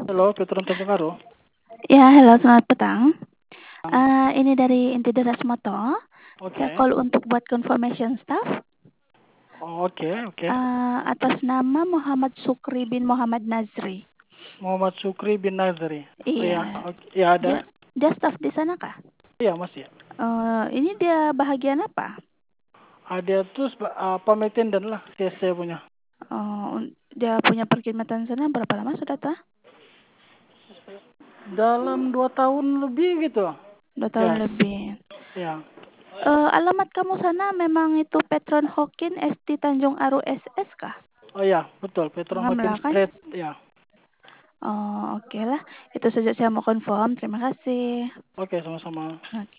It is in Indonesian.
Halo, Veteran Tanjung Karo. Ya, halo, selamat petang. Petang. Ini dari Inti Deras Moto. Saya Oke. call untuk buat confirmation staff. Oh, oke. Atas nama Muhammad Sukri bin Muhammad Nazri. Muhammad Sukri bin Nazari. Oh Iya. ya, oke. Ya ada. Dia staff di sana kah? Iya, Mas ya. Ini dia bahagian apa? Ada tuh pamitin dan lah CC punya. Dia punya perkhidmatan sana berapa lama sudah tuh? Dalam 2 tahun lebih gitu. 2 tahun Yes. lebih. Ya. Alamat kamu sana memang itu Petron Hokin ST Tanjung Aru SS kah? Oh ya, betul. Petron Hokin Ngamla kan? Street. Ya. Oke lah. Itu saja saya mau confirm. Terima kasih. Oke, sama-sama. Oke.